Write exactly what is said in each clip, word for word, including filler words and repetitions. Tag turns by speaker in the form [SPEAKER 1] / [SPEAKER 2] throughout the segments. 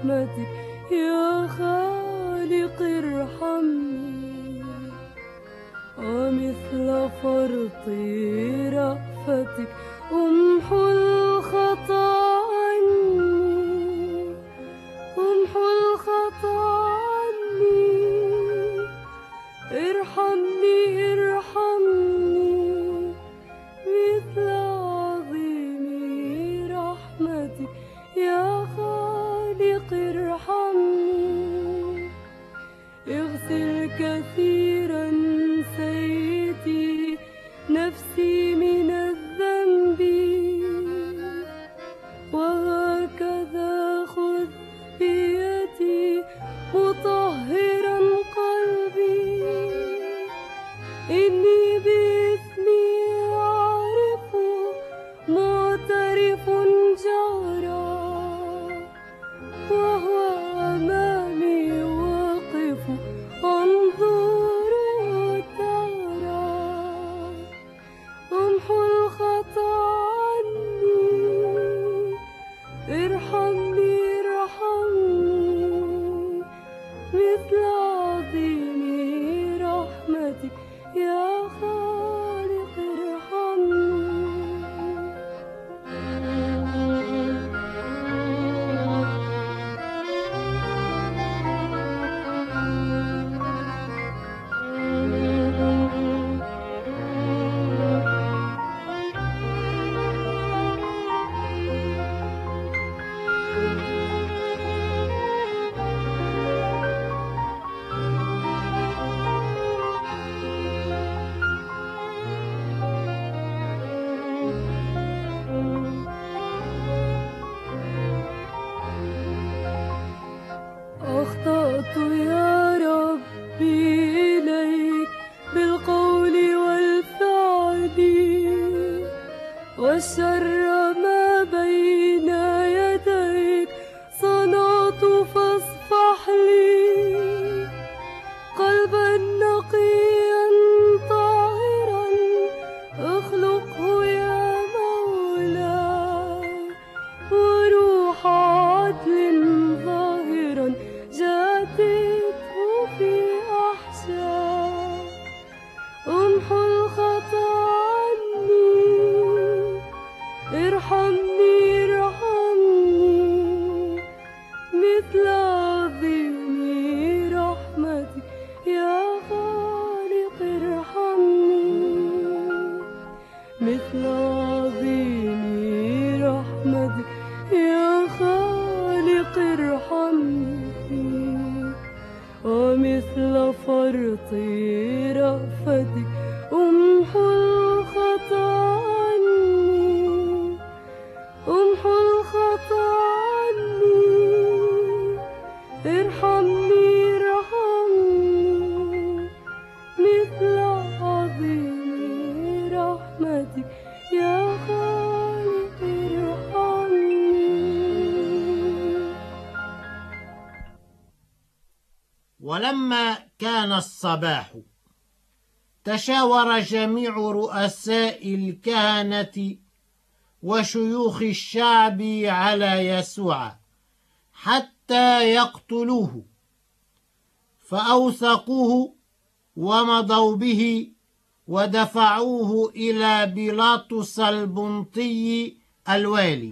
[SPEAKER 1] برحمتك يا خالق ارحمني، ومثل فرط رأفتك امحو الخطا عني، امحو الخطا عني، ارحمني ارحمني مثل عظيم رحمتك يا خالق ارحمني، اغسل كثيرا سيدي نفسي من الذنب، وهكذا خذ بيدي مطهرا قلبي، إني بإثمي أعرف معترف جهرا، وهو أمامي واقف أنظر ترى، امحو الخطا عني، ارحمني ارحمني مثل عظيم رحمتك يا خالق ارحمني. أخطأت يا ربي إليك بالقول والفعل، والشر ما بين يديك صنعت فاصفح لي، قلبا نقيا طاهرا اخلقه يا مولاي، وروح عدل ظاهرا جادته في أحشاء، امحو الخطا عني، ارحمني ارحمني مثل عظيم رحمتك يا خالق ارحمني، مثل عظيم رحمتك يا خالق ارحمني، ومثل فرط رأفتك امحو الخطا عني، امحو الخطا عني، ارحمني ارحمني مثل عظيم رحمتك يا خالق ارحمني.
[SPEAKER 2] ولما كان الصباح تشاور جميع رؤساء الكهنة وشيوخ الشعب على يسوع حتى يقتلوه، فأوثقوه ومضوا به ودفعوه إلى بيلاطس البنطي الوالي.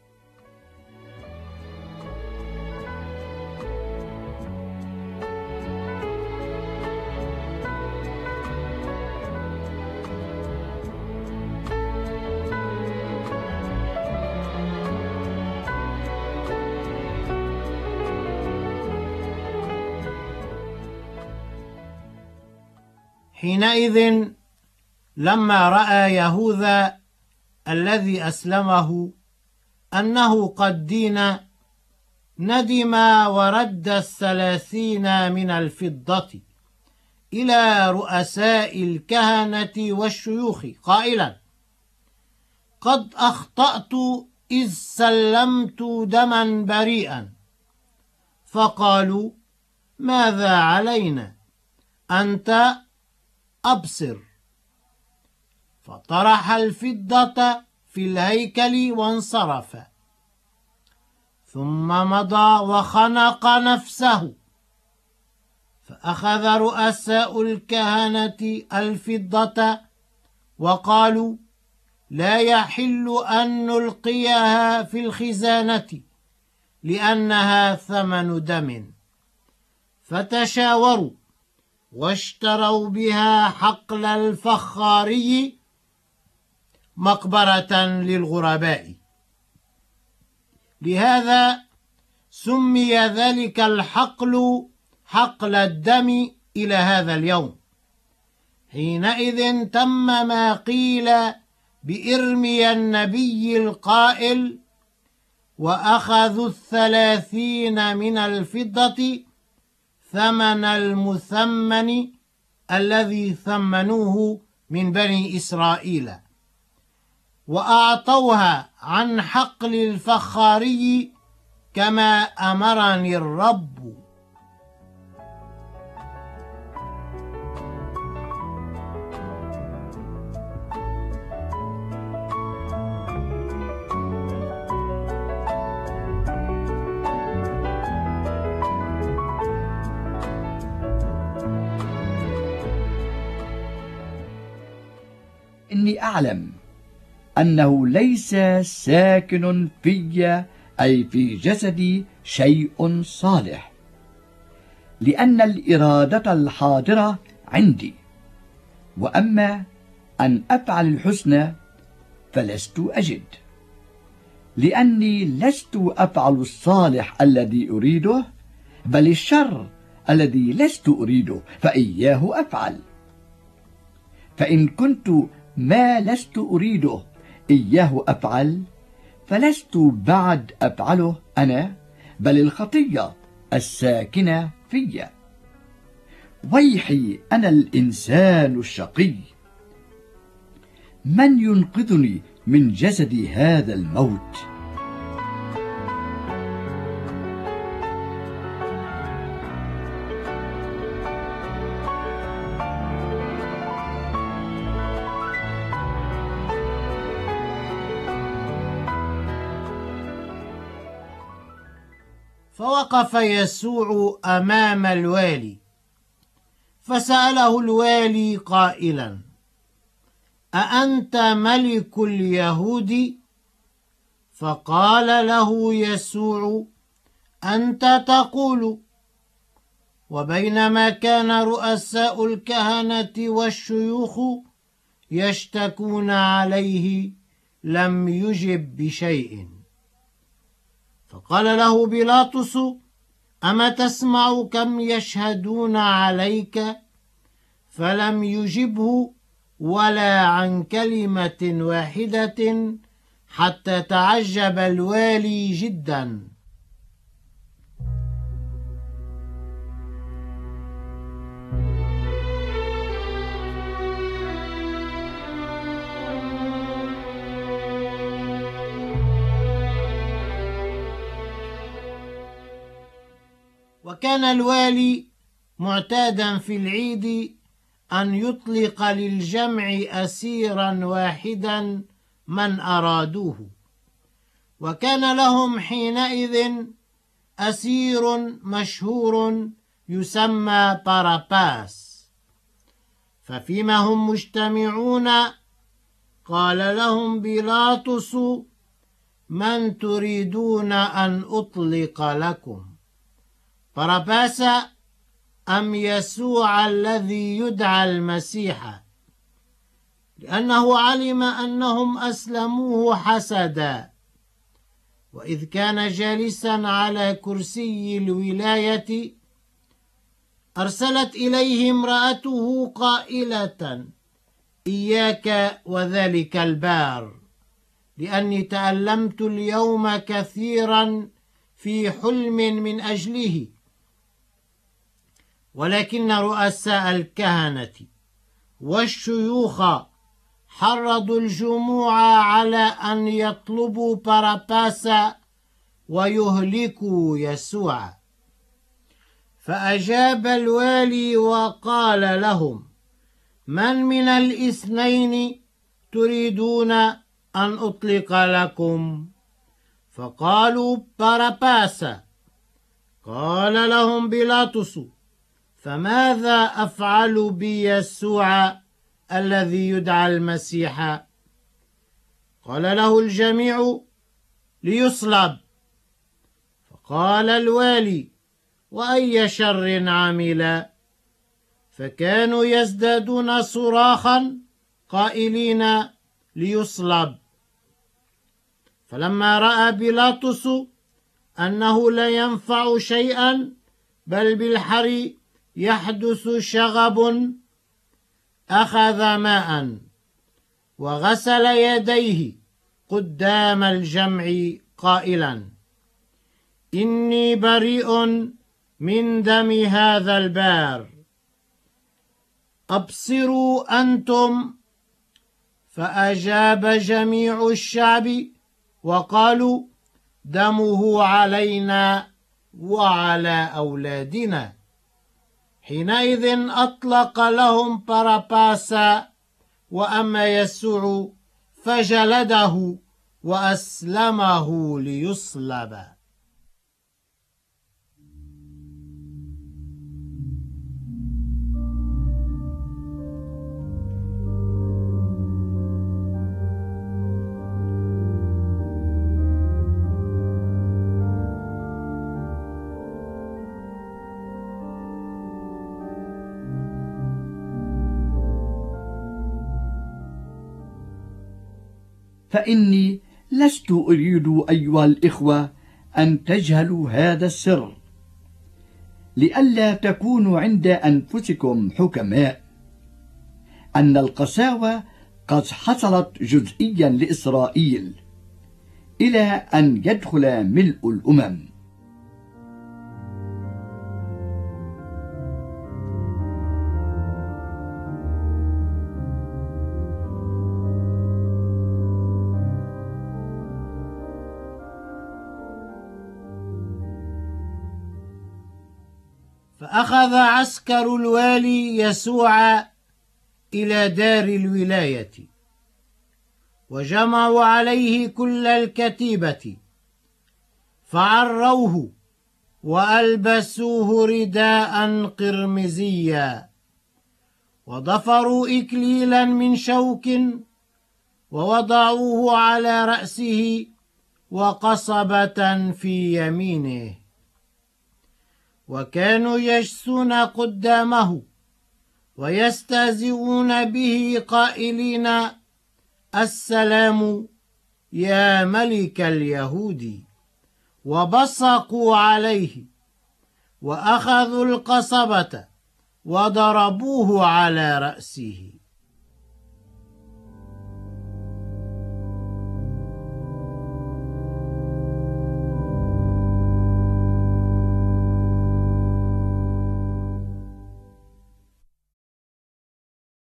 [SPEAKER 2] حينئذ لما رأى يهوذا الذي أسلمه أنه قد دين، ندم ورد الثلاثين من الفضة إلى رؤساء الكهنة والشيوخ قائلا: قد أخطأت إذ سلمت دما بريئا. فقالوا: ماذا علينا؟ أنت أبصر. فطرح الفضة في الهيكل وانصرف. ثم مضى وخنق نفسه. فأخذ رؤساء الكهنة الفضة وقالوا: لا يحل أن نلقيها في الخزانة لأنها ثمن دم. فتشاوروا واشتروا بها حقل الفخاري مقبرة للغرباء. لهذا سمي ذلك الحقل حقل الدم إلى هذا اليوم. حينئذ تم ما قيل بإرميا النبي القائل: وأخذوا الثلاثين من الفضة ثمن المثمن الذي ثمنوه من بني إسرائيل، وأعطوها عن حقل الفخاري كما أمرني الرب.
[SPEAKER 3] إني أعلم أنه ليس ساكن في أي في جسدي شيء صالح، لأن الإرادة الحاضرة عندي، وأما أن أفعل الحسنى فلست أجد، لأني لست أفعل الصالح الذي أريده، بل الشر الذي لست أريده فإياه أفعل. فإن كنت ما لست أريده إياه أفعل، فلست بعد أفعله أنا، بل الخطية الساكنة في. ويحي أنا الإنسان الشقي، من ينقذني من جسد هذا الموت؟
[SPEAKER 2] فوقف يسوع أمام الوالي، فسأله الوالي قائلا: أأنت ملك اليهود؟ فقال له يسوع: أنت تقول. وبينما كان رؤساء الكهنة والشيوخ يشتكون عليه لم يجب بشيء. فقال له بيلاطس: أما تسمع كم يشهدون عليك؟ فلم يجبه ولا عن كلمة واحدة، حتى تعجب الوالي جدا. وكان الوالي معتادا في العيد أن يطلق للجمع أسيرا واحدا من أرادوه، وكان لهم حينئذ أسير مشهور يسمى باراباس. ففيما هم مجتمعون قال لهم بيلاطس: من تريدون أن أطلق لكم، باراباس أم يسوع الذي يدعى المسيح؟ لأنه علم أنهم أسلموه حسدا. وإذ كان جالسا على كرسي الولاية أرسلت إليه امرأته قائلة: إياك وذلك البار، لأني تألمت اليوم كثيرا في حلم من أجله. ولكن رؤساء الكهنة والشيوخ حرضوا الجموع على أن يطلبوا باراباس ويهلكوا يسوع. فأجاب الوالي وقال لهم: من من الاثنين تريدون أن أطلق لكم؟ فقالوا باراباسا. قال لهم بيلاطس: فماذا أفعل بيسوع الذي يدعى المسيح؟ قال له الجميع: ليصلب. فقال الوالي: وأي شر عمل؟ فكانوا يزدادون صراخا قائلين: ليصلب. فلما رأى بيلاطس أنه لا ينفع شيئا بل بالحري يحدث شغب، أخذ ماء وغسل يديه قدام الجمع قائلا: إني بريء من دم هذا البار، أبصروا أنتم. فأجاب جميع الشعب وقالوا: دمه علينا وعلى أولادنا. حينئذ أطلق لهم باراباسا، وأما يسوع فجلده وأسلمه ليصلب.
[SPEAKER 3] فإني لست أريد أيها الإخوة أن تجهلوا هذا السر، لئلا تكونوا عند أنفسكم حكماء، أن القساوة قد حصلت جزئيا لإسرائيل إلى أن يدخل ملء الأمم.
[SPEAKER 2] فأخذ عسكر الوالي يسوع إلى دار الولاية، وجمعوا عليه كل الكتيبة، فعروه وألبسوه رداء قرمزيا، وضفروا إكليلا من شوك ووضعوه على رأسه وقصبة في يمينه، وكانوا يجثون قدامه ويستهزئون به قائلين: السلام يا ملك اليهود. وبصقوا عليه وأخذوا القصبة وضربوه على رأسه.